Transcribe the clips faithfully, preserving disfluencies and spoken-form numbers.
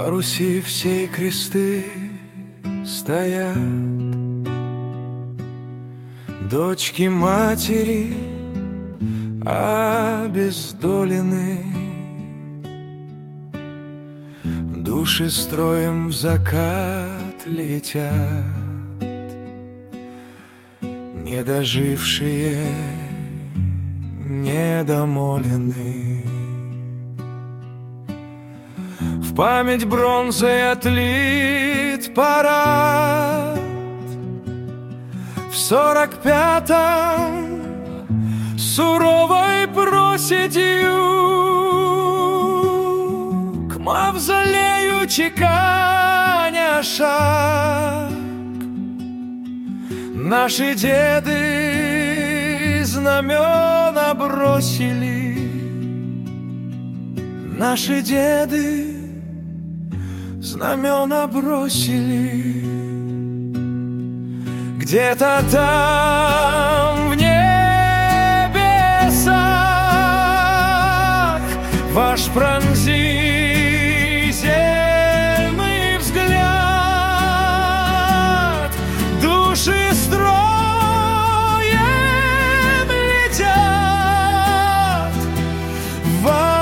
По Руси все кресты стоят, дочки матери обездолены, души строем в закат летят, не дожившие, недомолены. В память бронзой отлит парад в сорок пятом суровой проседью к мавзолею чеканя шаг. Наши деды знамена бросили, наши деды знамена бросили. Где-то там в небесах ваш пронзительный взгляд, души строем летят в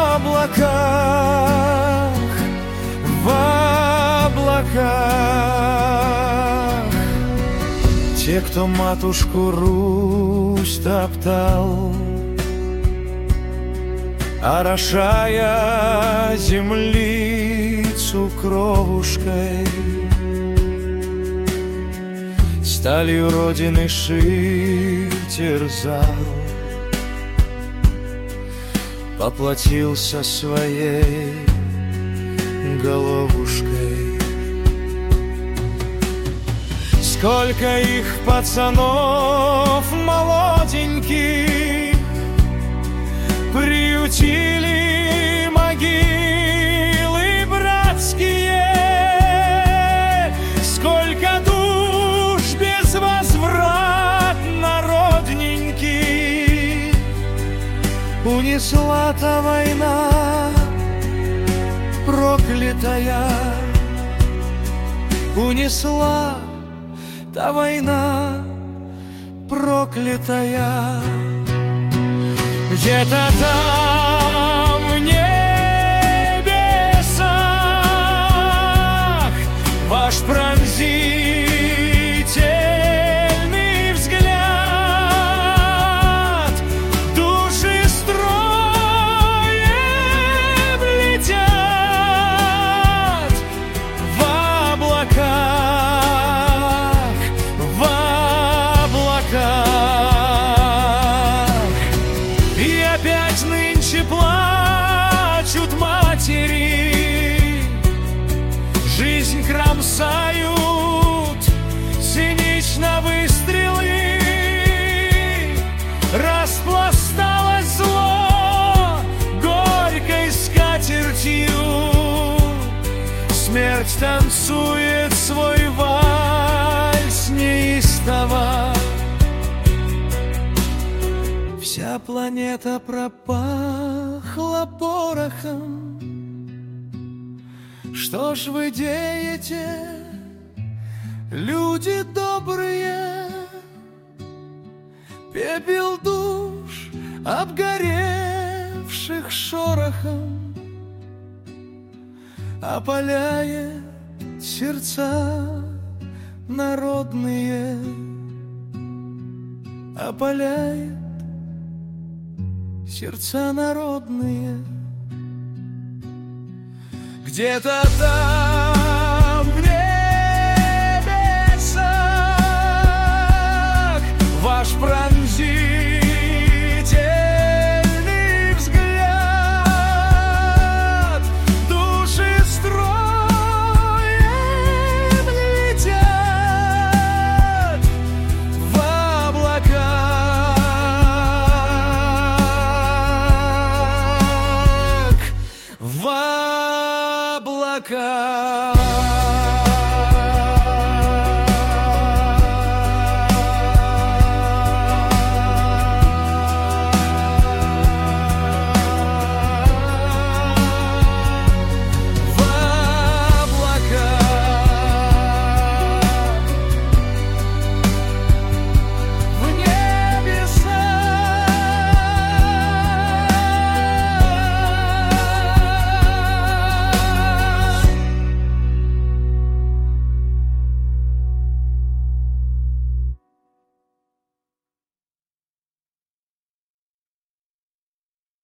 облаках, в облаках. Те, кто матушку Русь топтал, орошая землицу кровушкой, сталью Родины ши терзал, поплатился своей головушкой. Сколько их пацанов молоденьких приютили могилы братские, сколько душ безвозвратно родненьких унесла та война проклятая, унесла та война проклятая. Где-то там в небесах ваш пронзительный взгляд, души строем летят в облаках, в облаках. И опять нынче плачут матери, жизнь кромсают цинично выстрелы, распласталось зло горькой скатертью, смерть танцует свой вальс неистово. Вся планета пропахла порохом. Что ж вы деете, люди добрые? Пепел душ, обгоревших шорохом, опаляет сердца народные, опаляет сердца народные. Где-то там в небесах ваш пронзительный взгляд, души строем летят в облаках, в облаках.